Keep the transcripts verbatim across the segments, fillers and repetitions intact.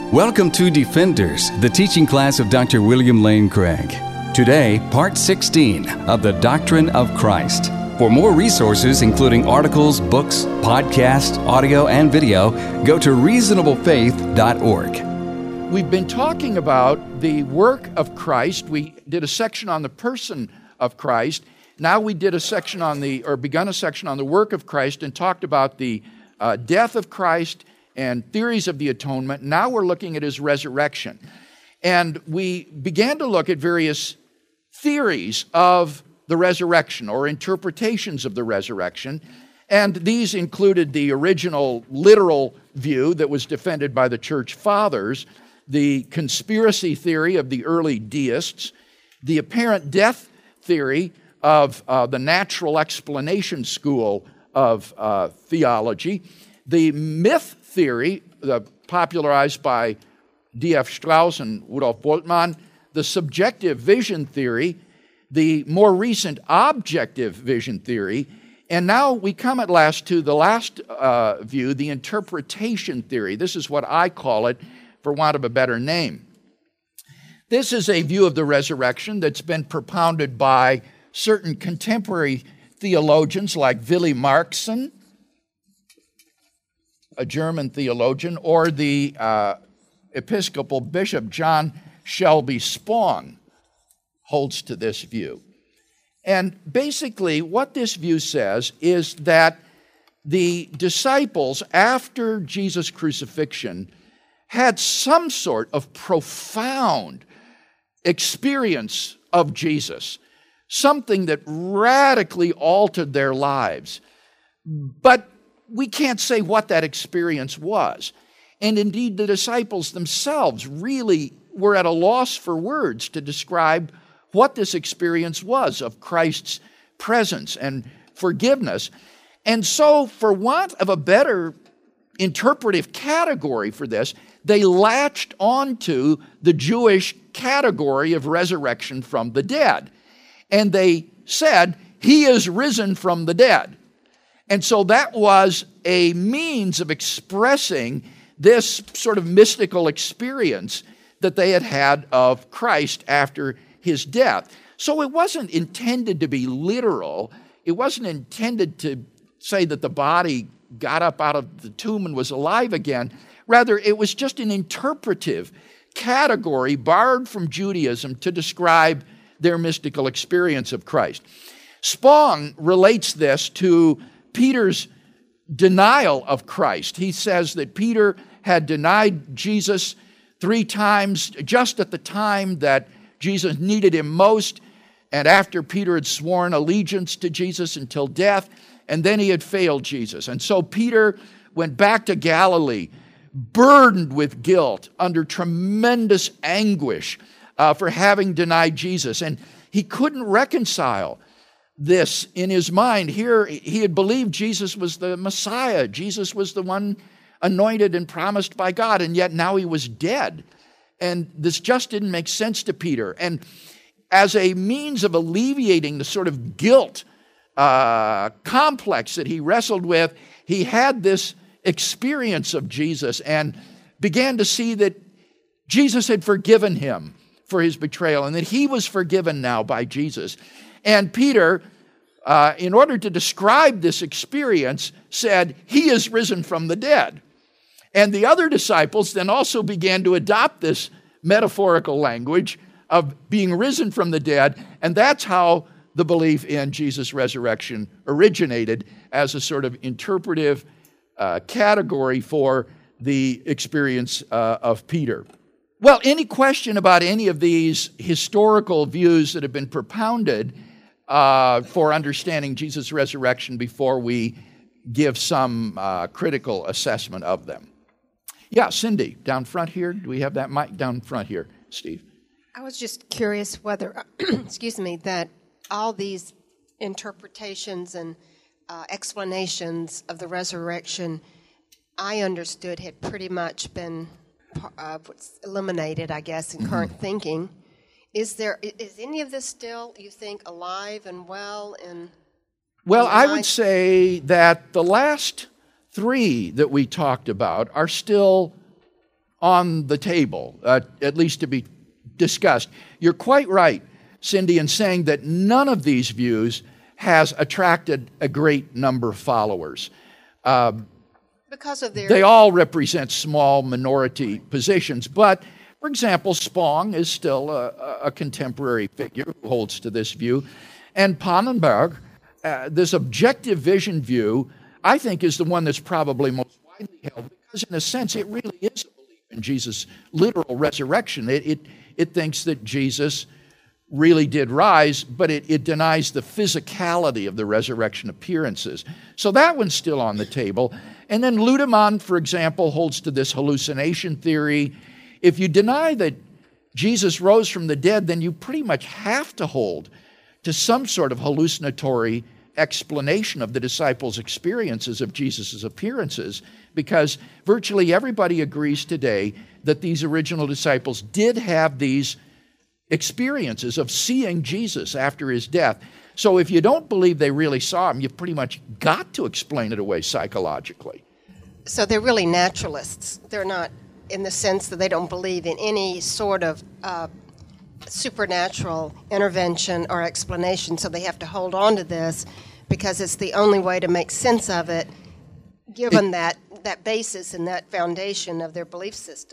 Welcome to Defenders, the teaching class of Doctor William Lane Craig. Today, part sixteen of the Doctrine of Christ. For more resources, including articles, books, podcasts, audio, and video, go to reasonable faith dot org. We've been talking about the work of Christ. We did a section on the person of Christ. Now we did a section on the, or begun a section on the work of Christ and talked about the uh, death of Christ and theories of the atonement. Now we're looking at his resurrection. And we began to look at various theories of the resurrection or interpretations of the resurrection. And these included the original literal view that was defended by the church fathers, the conspiracy theory of the early deists, the apparent death theory of uh, the natural explanation school of uh, theology, the myth theory, uh, popularized by D F Strauss and Rudolf Bultmann, the subjective vision theory, the more recent objective vision theory, and now we come at last to the last uh, view, the interpretation theory. This is what I call it, for want of a better name. This is a view of the resurrection that's been propounded by certain contemporary theologians like Willy Marxsen, a German theologian, or the uh, Episcopal Bishop John Shelby Spong holds to this view. And basically what this view says is that the disciples, after Jesus' crucifixion, had some sort of profound experience of Jesus, something that radically altered their lives. But we can't say what that experience was. And indeed, the disciples themselves really were at a loss for words to describe what this experience was of Christ's presence and forgiveness. And so, for want of a better interpretive category for this, they latched onto the Jewish category of resurrection from the dead. And they said, "He is risen from the dead." And so that was a means of expressing this sort of mystical experience that they had had of Christ after his death. So it wasn't intended to be literal. It wasn't intended to say that the body got up out of the tomb and was alive again. Rather, it was just an interpretive category borrowed from Judaism to describe their mystical experience of Christ. Spong relates this to Peter's denial of Christ. He says that Peter had denied Jesus three times just at the time that Jesus needed him most, and after Peter had sworn allegiance to Jesus until death, and then he had failed Jesus. And so Peter went back to Galilee, burdened with guilt, under tremendous anguish uh, for having denied Jesus. And he couldn't reconcile this in his mind. Here, he had believed Jesus was the Messiah. Jesus was the one anointed and promised by God, and yet now he was dead. And this just didn't make sense to Peter. And as a means of alleviating the sort of guilt uh, complex that he wrestled with, he had this experience of Jesus and began to see that Jesus had forgiven him for his betrayal and that he was forgiven now by Jesus. And Peter, uh, in order to describe this experience, said, "He is risen from the dead." And the other disciples then also began to adopt this metaphorical language of being risen from the dead, and that's how the belief in Jesus' resurrection originated as a sort of interpretive uh, category for the experience uh, of Peter. Well, any question about any of these historical views that have been propounded uh, for understanding Jesus' resurrection before we give some uh, critical assessment of them? Yeah, Cindy, down front here. Do we have that mic down front here, Steve? I was just curious whether, excuse me, that all these interpretations and uh, explanations of the resurrection, I understood had pretty much been uh, eliminated, I guess, in mm-hmm. current thinking. Is there is any of this still, you think, alive and well? And well, I would say that the last three that we talked about are still on the table, uh, at least to be discussed. You're quite right, Cindy, in saying that none of these views has attracted a great number of followers. Um, because of their... They all represent small minority positions, but, for example, Spong is still a, a contemporary figure who holds to this view, and Pannenberg, uh, this objective vision view, I think is the one that's probably most widely held, because in a sense it really is a belief in Jesus' literal resurrection. It, it, it thinks that Jesus really did rise, but it, it denies the physicality of the resurrection appearances. So that one's still on the table. And then Ludemann, for example, holds to this hallucination theory. If you deny that Jesus rose from the dead, then you pretty much have to hold to some sort of hallucinatory explanation of the disciples' experiences of Jesus' appearances, because virtually everybody agrees today that these original disciples did have these experiences of seeing Jesus after his death. So if you don't believe they really saw him, you've pretty much got to explain it away psychologically. So they're really naturalists. They're not in the sense that they don't believe in any sort of uh, supernatural intervention or explanation, so they have to hold on to this because it's the only way to make sense of it, given it, that, that basis and that foundation of their belief system.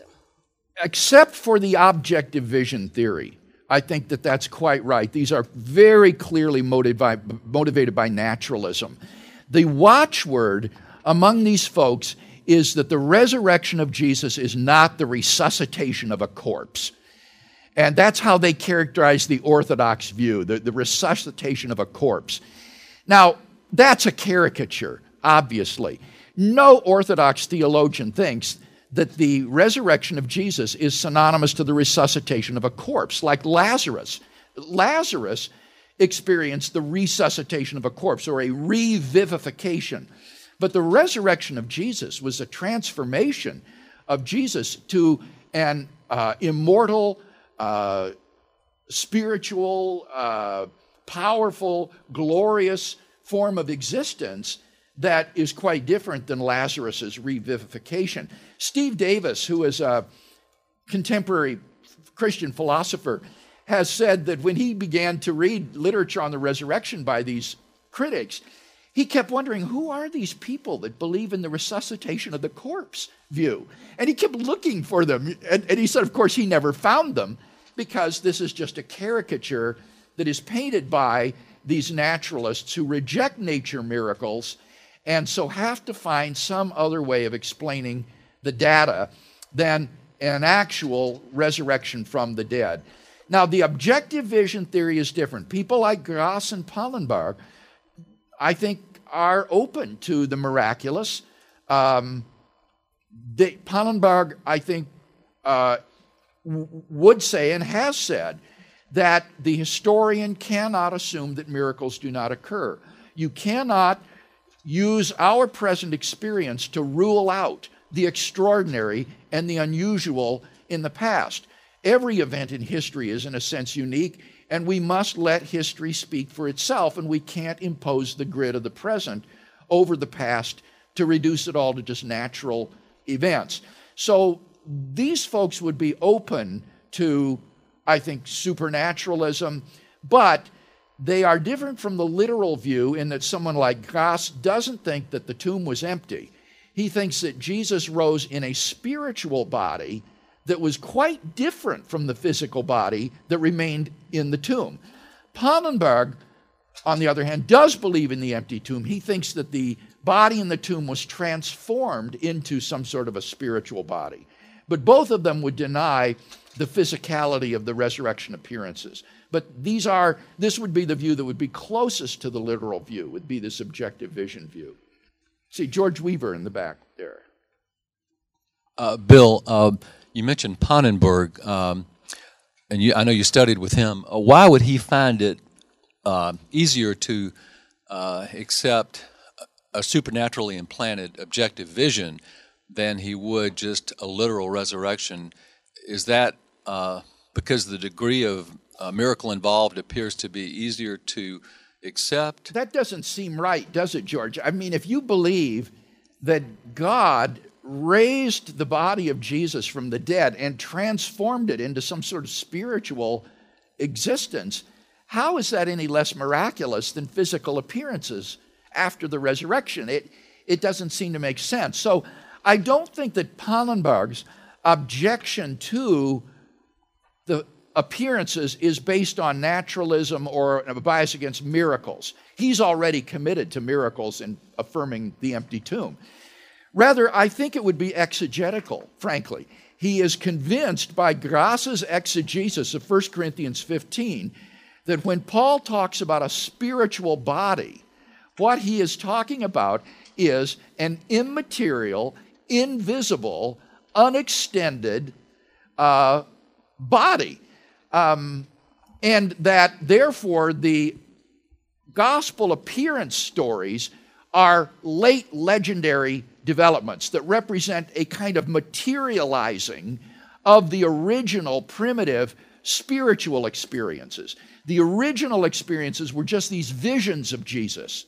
Except for the objective vision theory. I think that that's quite right. These are very clearly motivated by, motivated by naturalism. The watchword among these folks is that the resurrection of Jesus is not the resuscitation of a corpse. And that's how they characterize the Orthodox view, the, the resuscitation of a corpse. Now, that's a caricature, obviously. No Orthodox theologian thinks that the resurrection of Jesus is synonymous to the resuscitation of a corpse, like Lazarus. Lazarus experienced the resuscitation of a corpse, or a revivification. But the resurrection of Jesus was a transformation of Jesus to an uh, immortal, uh, spiritual, uh, powerful, glorious form of existence that is quite different than Lazarus' revivification. Steve Davis, who is a contemporary Christian philosopher, has said that when he began to read literature on the resurrection by these critics, he kept wondering, who are these people that believe in the resuscitation of the corpse view? And he kept looking for them. And, and he said, of course, he never found them, because this is just a caricature that is painted by these naturalists who reject nature miracles and so have to find some other way of explaining the data than an actual resurrection from the dead. Now, the objective vision theory is different. People like Grass and Pannenberg, I think, are open to the miraculous. Um, they, Pannenberg, I think, uh, w- would say and has said that the historian cannot assume that miracles do not occur. You cannot use our present experience to rule out the extraordinary and the unusual in the past. Every event in history is, in a sense, unique, and we must let history speak for itself, and we can't impose the grid of the present over the past to reduce it all to just natural events. So these folks would be open to, I think, supernaturalism, but they are different from the literal view in that someone like Grass doesn't think that the tomb was empty. He thinks that Jesus rose in a spiritual body that was quite different from the physical body that remained in the tomb. Pannenberg, on the other hand, does believe in the empty tomb. He thinks that the body in the tomb was transformed into some sort of a spiritual body. But both of them would deny the physicality of the resurrection appearances. But these are, this would be the view that would be closest to the literal view, would be the subjective vision view. See, George Weaver in the back there. Uh, Bill, uh, you mentioned Pannenberg, um, and you, I know you studied with him. Uh, why would he find it uh, easier to uh, accept a supernaturally implanted objective vision than he would just a literal resurrection? Is that uh, because the degree of uh, miracle involved appears to be easier to accept? That doesn't seem right, does it, George? I mean, if you believe that God raised the body of Jesus from the dead and transformed it into some sort of spiritual existence, how is that any less miraculous than physical appearances after the resurrection? It, it doesn't seem to make sense. So I don't think that Pallenberg's objection to the appearances is based on naturalism or a bias against miracles. He's already committed to miracles in affirming the empty tomb. Rather, I think it would be exegetical, frankly. He is convinced by Grasse's exegesis of First Corinthians fifteen that when Paul talks about a spiritual body, what he is talking about is an immaterial, invisible, unextended uh, body. Um, and that, therefore, the gospel appearance stories are late legendary developments that represent a kind of materializing of the original primitive spiritual experiences. The original experiences were just these visions of Jesus,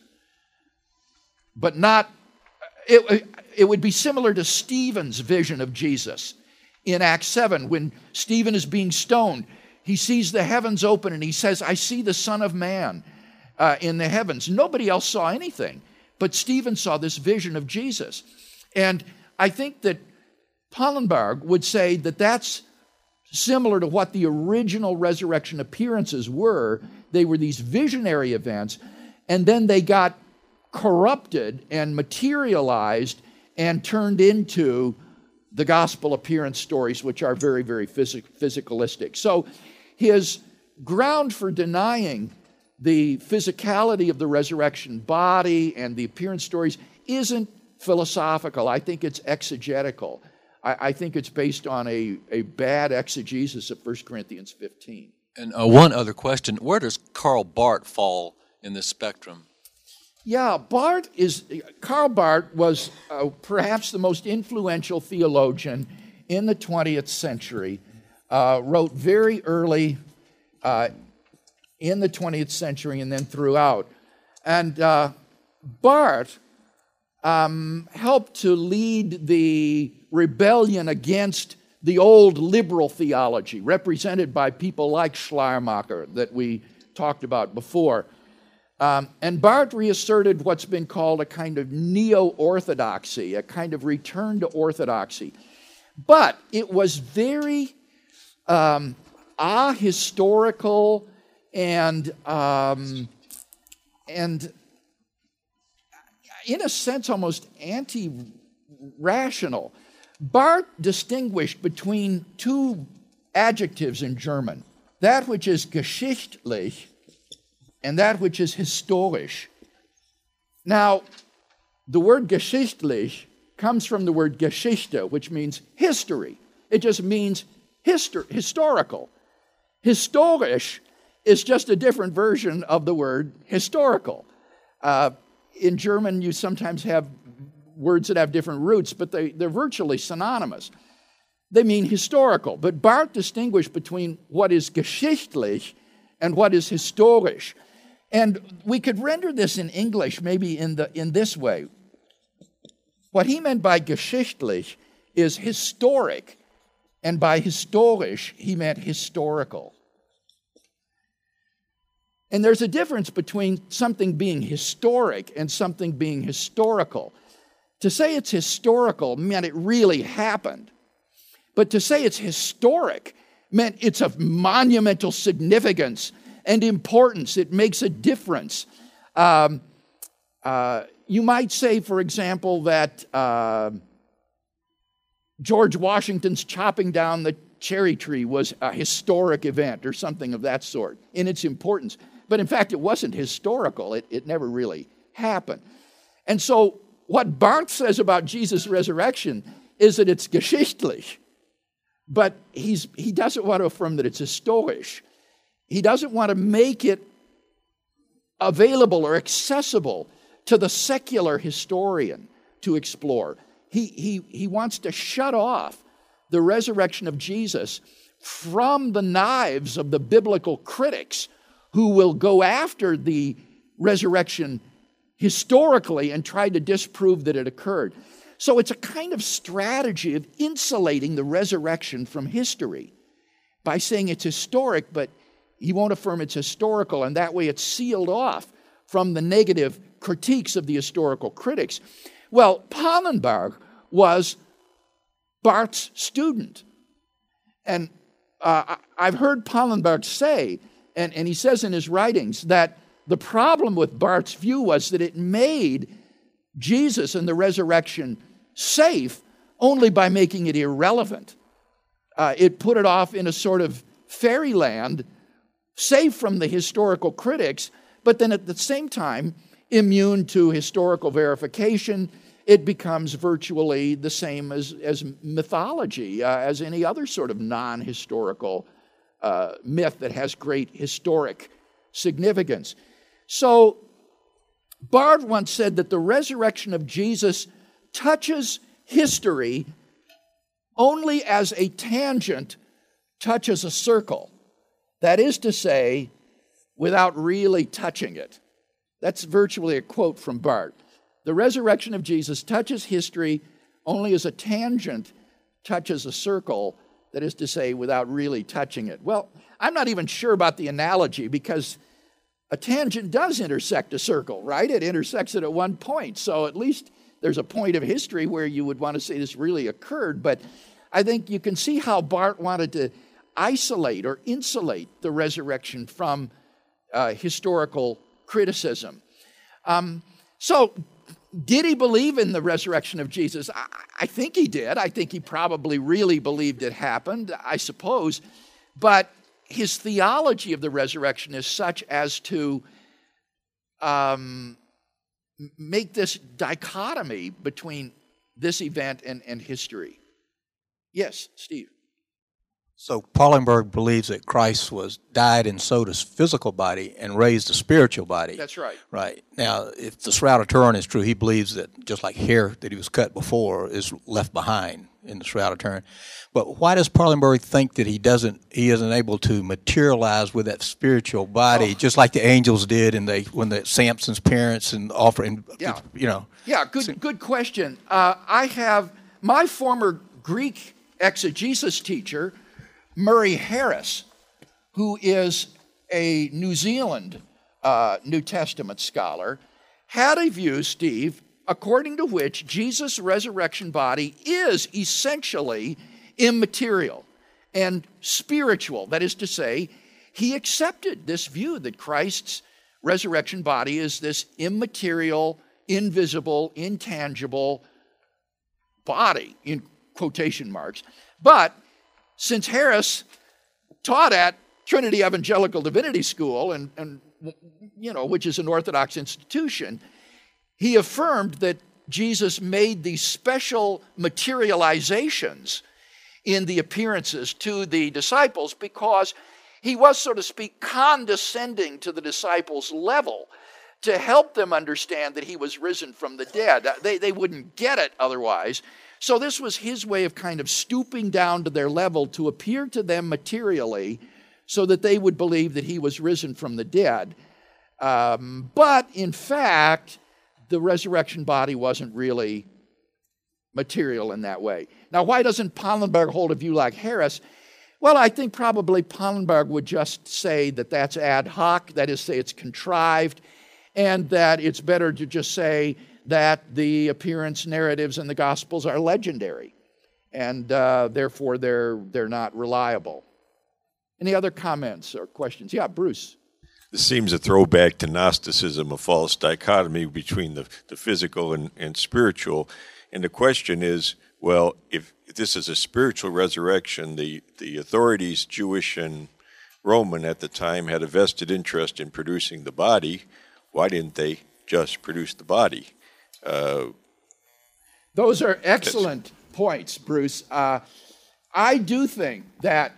but not, it, it would be similar to Stephen's vision of Jesus in Acts seven when Stephen is being stoned. He sees the heavens open and he says, I see the Son of Man uh, in the heavens. Nobody else saw anything, but Stephen saw this vision of Jesus. And I think that Pallenberg would say that that's similar to what the original resurrection appearances were. They were these visionary events, and then they got corrupted and materialized and turned into the gospel appearance stories, which are very, very phys- physicalistic. So his ground for denying the physicality of the resurrection body and the appearance stories isn't philosophical. I think it's exegetical. I, I think it's based on a, a bad exegesis of First Corinthians fifteen. And uh, one other question, where does Karl Barth fall in this spectrum? Yeah, Barth is, Karl Barth was uh, perhaps the most influential theologian in the twentieth century, uh, wrote very early uh, in the twentieth century and then throughout. And uh, Barth um, helped to lead the rebellion against the old liberal theology, represented by people like Schleiermacher that we talked about before. Um, and Barth reasserted what's been called a kind of neo-orthodoxy, a kind of return to orthodoxy. But it was very um, ahistorical and, um, and in a sense almost anti-rational. Barth distinguished between two adjectives in German, that which is geschichtlich and that which is historisch. Now, the word geschichtlich comes from the word Geschichte, which means history. It just means histor- historical. Historisch is just a different version of the word historical. Uh, in German, you sometimes have words that have different roots, but they, they're virtually synonymous. They mean historical. But Barth distinguished between what is geschichtlich and what is historisch. And we could render this in English maybe in, the, in this way. What he meant by geschichtlich is historic, and by historisch, he meant historical. And there's a difference between something being historic and something being historical. To say it's historical meant it really happened. But to say it's historic meant it's of monumental significance and importance. It makes a difference. Um, uh, you might say, for example, that uh, George Washington's chopping down the cherry tree was a historic event or something of that sort in its importance. But in fact, it wasn't historical. It, it never really happened. And so what Barth says about Jesus' resurrection is that it's geschichtlich. But he's, he doesn't want to affirm that it's historisch. He doesn't want to make it available or accessible to the secular historian to explore. He, he, he wants to shut off the resurrection of Jesus from the knives of the biblical critics who will go after the resurrection historically and try to disprove that it occurred. So it's a kind of strategy of insulating the resurrection from history by saying it's historic, but he won't affirm it's historical, and that way it's sealed off from the negative critiques of the historical critics. Well, Pallenberg was Barth's student. And uh, I've heard Pallenberg say, and, and he says in his writings, that the problem with Barth's view was that it made Jesus and the resurrection safe only by making it irrelevant. Uh, it put it off in a sort of fairyland, safe from the historical critics, but then at the same time, immune to historical verification. It becomes virtually the same as, as mythology, uh, as any other sort of non-historical uh, myth that has great historic significance. So, Barth once said that the resurrection of Jesus touches history only as a tangent touches a circle. That is to say, without really touching it. That's virtually a quote from Barth. The resurrection of Jesus touches history only as a tangent touches a circle, that is to say, without really touching it. Well, I'm not even sure about the analogy because a tangent does intersect a circle, right? It intersects it at one point. So at least there's a point of history where you would want to say this really occurred. But I think you can see how Barth wanted to isolate or insulate the resurrection from uh, historical criticism. Um, so did he believe in the resurrection of Jesus? I, I think he did. I think he probably really believed it happened, I suppose. But his theology of the resurrection is such as to um, make this dichotomy between this event and, and history. Yes, Steve. So Pallenberg believes that Christ was died and sold his physical body and raised a spiritual body. That's right. Right. Now, if the Shroud of Turin is true, he believes that just like hair that he was cut before is left behind in the Shroud of Turin. But why does Pallenberg think that he doesn't he isn't able to materialize with that spiritual body, oh. just like the angels did in the when the Samson's parents and offering yeah. you know. Yeah, good good question. Uh, I have my former Greek exegesis teacher, Murray Harris, who is a New Zealand uh, New Testament scholar, had a view, Steve, according to which Jesus' resurrection body is essentially immaterial and spiritual. That is to say, he accepted this view that Christ's resurrection body is this immaterial, invisible, intangible body, in quotation marks. But since Harris taught at Trinity Evangelical Divinity School, and, and you know, which is an Orthodox institution, he affirmed that Jesus made these special materializations in the appearances to the disciples because he was, so to speak, condescending to the disciples' level to help them understand that he was risen from the dead. They, they wouldn't get it otherwise. So this was his way of kind of stooping down to their level to appear to them materially so that they would believe that he was risen from the dead. Um, but in fact, the resurrection body wasn't really material in that way. Now, why doesn't Pallenberg hold a view like Harris? Well, I think probably Pallenberg would just say that that's ad hoc, that is, say it's contrived, and that it's better to just say that the appearance narratives in the Gospels are legendary, and uh, therefore they're they're not reliable. Any other comments or questions? Yeah, Bruce. This seems a throwback to Gnosticism, a false dichotomy between the, the physical and, and spiritual. And the question is, well, if, if this is a spiritual resurrection, the, the authorities, Jewish and Roman at the time, had a vested interest in producing the body. Why didn't they just produce the body? Uh, Those are excellent points, Bruce. Uh, I do think that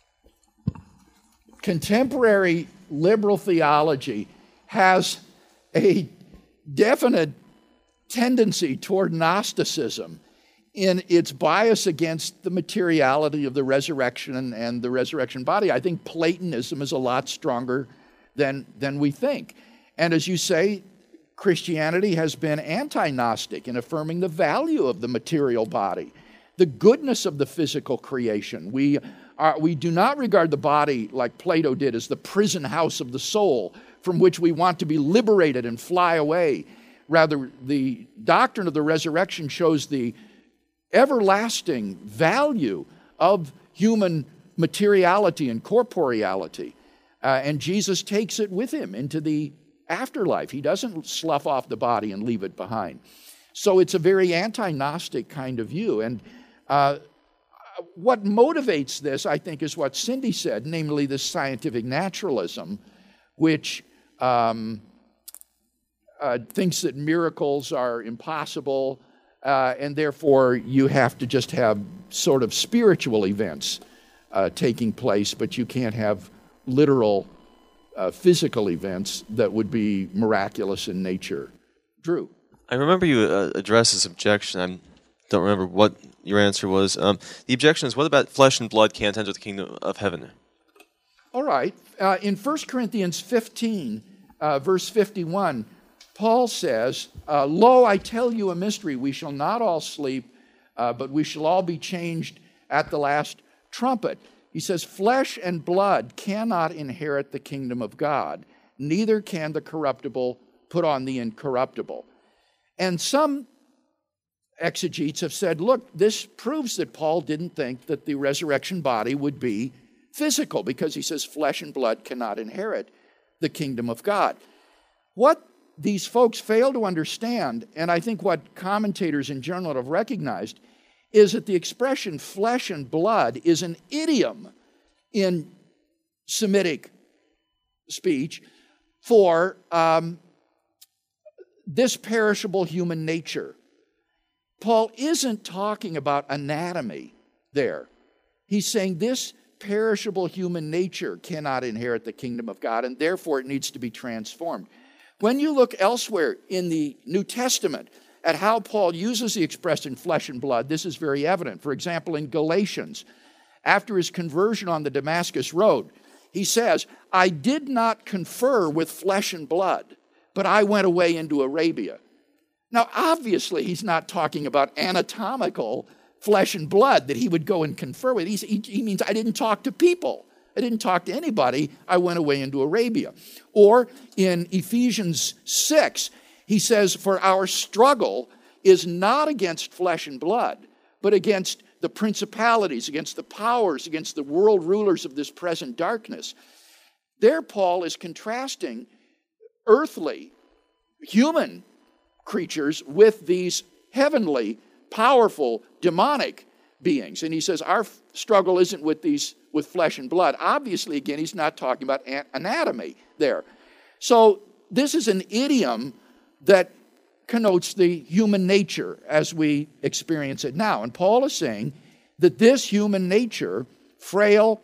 contemporary liberal theology has a definite tendency toward Gnosticism in its bias against the materiality of the resurrection and, and the resurrection body. I think Platonism is a lot stronger than, than we think. And as you say, Christianity has been anti-Gnostic in affirming the value of the material body, the goodness of the physical creation. We are, we do not regard the body, like Plato did, as the prison house of the soul from which we want to be liberated and fly away. Rather, the doctrine of the resurrection shows the everlasting value of human materiality and corporeality. Uh, and Jesus takes it with him into the afterlife. He doesn't slough off the body and leave it behind. So it's a very anti-Gnostic kind of view. And uh, what motivates this, I think, is what Cindy said, namely this scientific naturalism, which um, uh, thinks that miracles are impossible, uh, and therefore you have to just have sort of spiritual events uh, taking place, but you can't have literal uh, physical events that would be miraculous in nature. Drew. I remember you uh, addressed this objection. I don't remember what your answer was. Um, the objection is, what about flesh and blood can't enter the kingdom of heaven? All right. Uh, in First Corinthians fifteen, uh, verse fifty-one, Paul says, uh, Lo, I tell you a mystery. We shall not all sleep, uh, but we shall all be changed at the last trumpet. He says, flesh and blood cannot inherit the kingdom of God, neither can the corruptible put on the incorruptible. And some exegetes have said, look, this proves that Paul didn't think that the resurrection body would be physical, because he says flesh and blood cannot inherit the kingdom of God. What these folks fail to understand, and I think what commentators in general have recognized, is that the expression flesh and blood is an idiom in Semitic speech for um, this perishable human nature. Paul isn't talking about anatomy there. He's saying this perishable human nature cannot inherit the kingdom of God, and therefore it needs to be transformed. When you look elsewhere in the New Testament at how Paul uses the expression flesh and blood, this is very evident. For example, in Galatians, after his conversion on the Damascus Road, he says, I did not confer with flesh and blood, but I went away into Arabia. Now, obviously, he's not talking about anatomical flesh and blood that he would go and confer with. He's, he, he means I didn't talk to people. I didn't talk to anybody. I went away into Arabia. Or in Ephesians six, he says, for our struggle is not against flesh and blood, but against the principalities, against the powers, against the world rulers of this present darkness. There, Paul is contrasting earthly, human creatures with these heavenly, powerful, demonic beings. And he says our struggle isn't with these with flesh and blood. Obviously, again, he's not talking about anatomy there. So this is an idiom that connotes the human nature as we experience it now. And Paul is saying that this human nature, frail,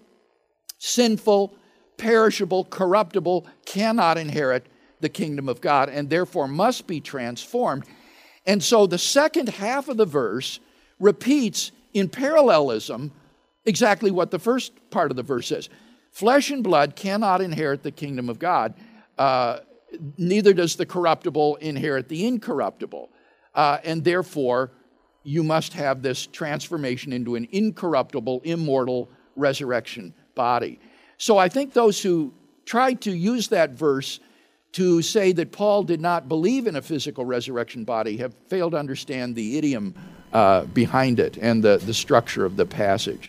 sinful, perishable, corruptible, cannot inherit the kingdom of God, and therefore must be transformed. And so the second half of the verse repeats in parallelism exactly what the first part of the verse says. Flesh and blood cannot inherit the kingdom of God. Uh, neither does the corruptible inherit the incorruptible. Uh, and therefore, you must have this transformation into an incorruptible, immortal resurrection body. So I think those who tried to use that verse to say that Paul did not believe in a physical resurrection body have failed to understand the idiom uh, behind it and the, the structure of the passage.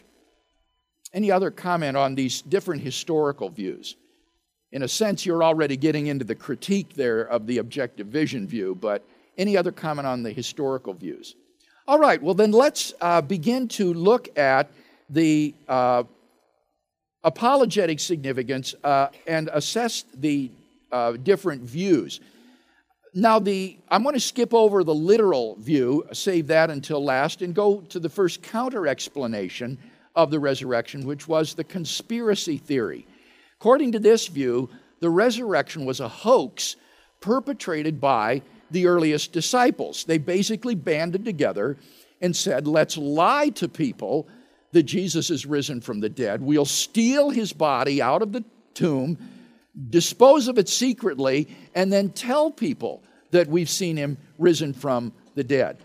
Any other comment on these different historical views? In a sense, you're already getting into the critique there of the objective vision view, but any other comment on the historical views? All right, well then let's uh, begin to look at the uh, apologetic significance uh, and assess the uh, different views. Now, the I'm going to skip over the literal view, save that until last, and go to the first counter-explanation of the resurrection, which was the conspiracy theory. According to this view, the resurrection was a hoax perpetrated by the earliest disciples. They basically banded together and said, let's lie to people that Jesus is risen from the dead. We'll steal his body out of the tomb, dispose of it secretly, and then tell people that we've seen him risen from the dead.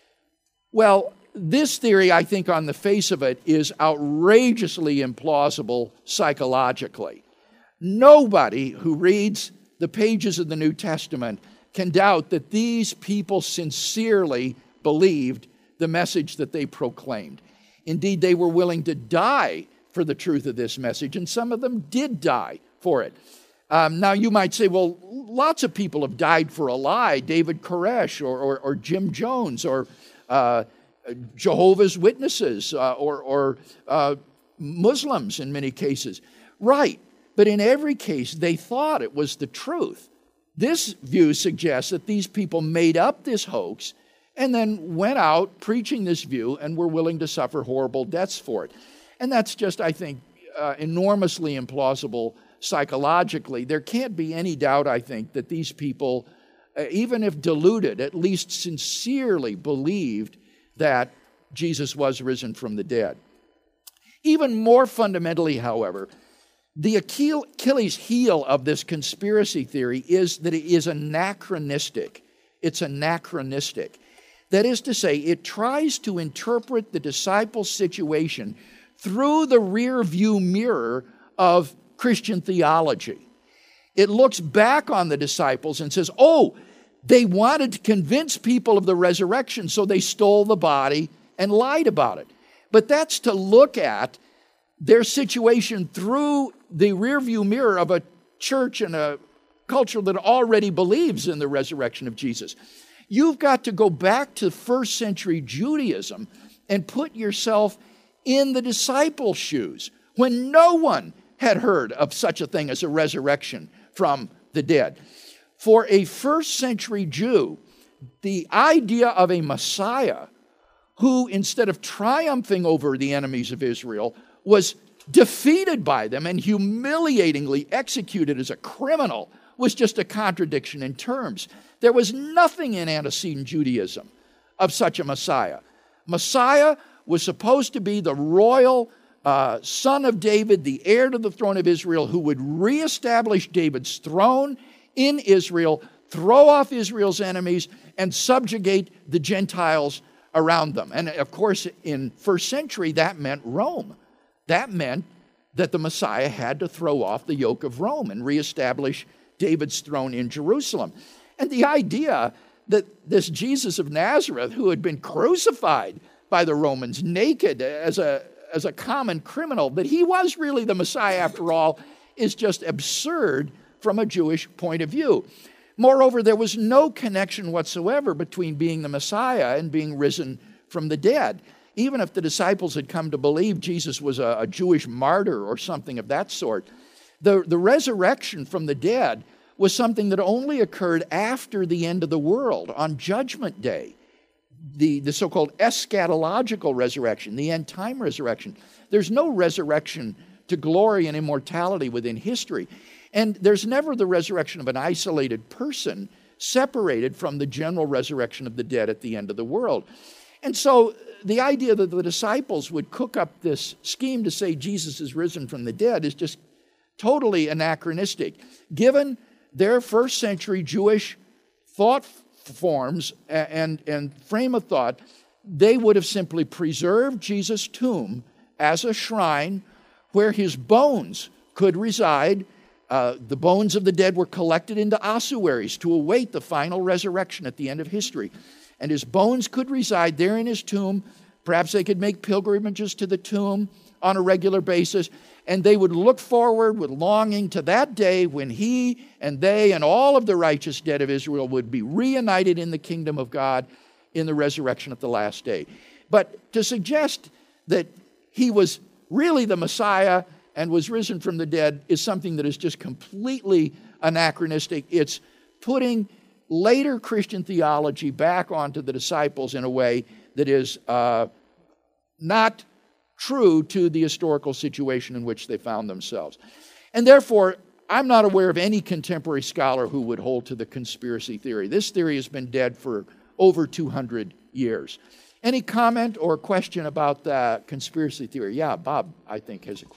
Well, this theory, I think, on the face of it, is outrageously implausible psychologically. Nobody who reads the pages of the New Testament can doubt that these people sincerely believed the message that they proclaimed. Indeed, they were willing to die for the truth of this message, and some of them did die for it. Um, now, you might say, well, lots of people have died for a lie, David Koresh or, or, or Jim Jones or uh, Jehovah's Witnesses uh, or, or uh, Muslims in many cases. Right, but in every case, they thought it was the truth. This view suggests that these people made up this hoax and then went out preaching this view and were willing to suffer horrible deaths for it. And that's just, I think, uh, enormously implausible psychologically. There can't be any doubt, I think, that these people, uh, even if deluded, at least sincerely believed that Jesus was risen from the dead. Even more fundamentally, however, the Achilles heel of this conspiracy theory is that it is anachronistic. It's anachronistic. That is to say, it tries to interpret the disciples' situation through the rear view mirror of Christian theology. It looks back on the disciples and says, oh, they wanted to convince people of the resurrection, so they stole the body and lied about it. But that's to look at their situation through the rearview mirror of a church and a culture that already believes in the resurrection of Jesus. You've got to go back to first century Judaism and put yourself in the disciples' shoes when no one had heard of such a thing as a resurrection from the dead. For a first century Jew, the idea of a Messiah who, instead of triumphing over the enemies of Israel, was defeated by them and humiliatingly executed as a criminal was just a contradiction in terms. There was nothing in antecedent Judaism of such a Messiah. Messiah was supposed to be the royal uh, son of David, the heir to the throne of Israel, who would reestablish David's throne in Israel, throw off Israel's enemies, and subjugate the Gentiles around them. And of course, in first century, that meant Rome. That meant that the Messiah had to throw off the yoke of Rome and reestablish David's throne in Jerusalem. And the idea that this Jesus of Nazareth, who had been crucified by the Romans naked as a, as a common criminal, that he was really the Messiah after all, is just absurd from a Jewish point of view. Moreover, there was no connection whatsoever between being the Messiah and being risen from the dead. Even if the disciples had come to believe Jesus was a, a Jewish martyr or something of that sort, the, the resurrection from the dead was something that only occurred after the end of the world, on Judgment Day, the, the so-called eschatological resurrection, the end-time resurrection. There's no resurrection to glory and immortality within history. And there's never the resurrection of an isolated person separated from the general resurrection of the dead at the end of the world. And so the idea that the disciples would cook up this scheme to say Jesus is risen from the dead is just totally anachronistic. Given their first century Jewish thought forms and, and frame of thought, they would have simply preserved Jesus' tomb as a shrine where his bones could reside. Uh, the bones of the dead were collected into ossuaries to await the final resurrection at the end of history. And his bones could reside there in his tomb. Perhaps they could make pilgrimages to the tomb on a regular basis. And they would look forward with longing to that day when he and they and all of the righteous dead of Israel would be reunited in the kingdom of God in the resurrection at the last day. But to suggest that he was really the Messiah and was risen from the dead is something that is just completely anachronistic. It's putting later Christian theology back onto the disciples in a way that is uh, not true to the historical situation in which they found themselves. And therefore, I'm not aware of any contemporary scholar who would hold to the conspiracy theory. This theory has been dead for over two hundred years. Any comment or question about the conspiracy theory? Yeah, Bob, I think, has a question.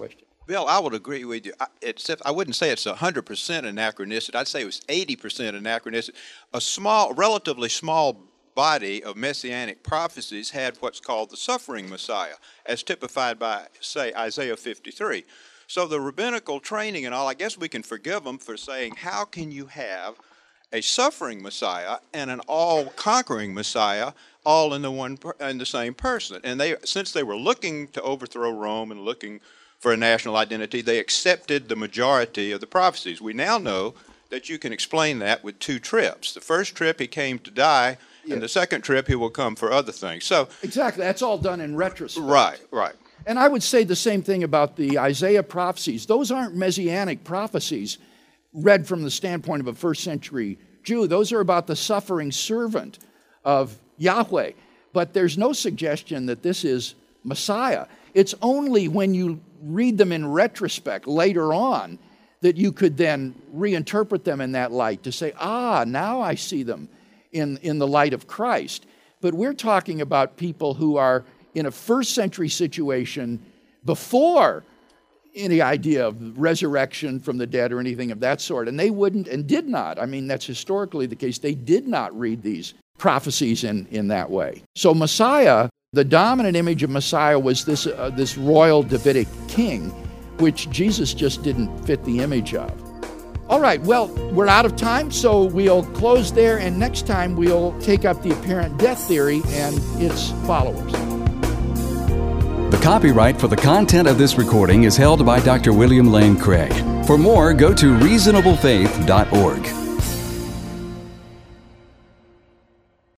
Bill, I would agree with you. I, it's, I wouldn't say it's one hundred percent anachronistic. I'd say it was eighty percent anachronistic. A small, relatively small body of messianic prophecies had what's called the suffering Messiah, as typified by, say, Isaiah fifty-three. So the rabbinical training and all, I guess we can forgive them for saying, how can you have a suffering Messiah and an all-conquering Messiah all in the one in the same person? And they, since they were looking to overthrow Rome and looking for a national identity, they accepted the majority of the prophecies. We now know that you can explain that with two trips. The first trip he came to die, yeah. and the second trip he will come for other things. So exactly, that's all done in retrospect. Right, right. And I would say the same thing about the Isaiah prophecies. Those aren't messianic prophecies read from the standpoint of a first century Jew. Those are about the suffering servant of Yahweh. But there's no suggestion that this is Messiah. It's only when you read them in retrospect later on that you could then reinterpret them in that light to say, ah, now I see them in, in the light of Christ. But we're talking about people who are in a first century situation before any idea of resurrection from the dead or anything of that sort. And they wouldn't and did not. I mean, that's historically the case. They did not read these prophecies in, in that way. So Messiah, the dominant image of Messiah was this, uh, this royal Davidic king, which Jesus just didn't fit the image of. All right, well, we're out of time, so we'll close there, and next time we'll take up the apparent death theory and its followers. The copyright for the content of this recording is held by Doctor William Lane Craig. For more, go to reasonable faith dot org.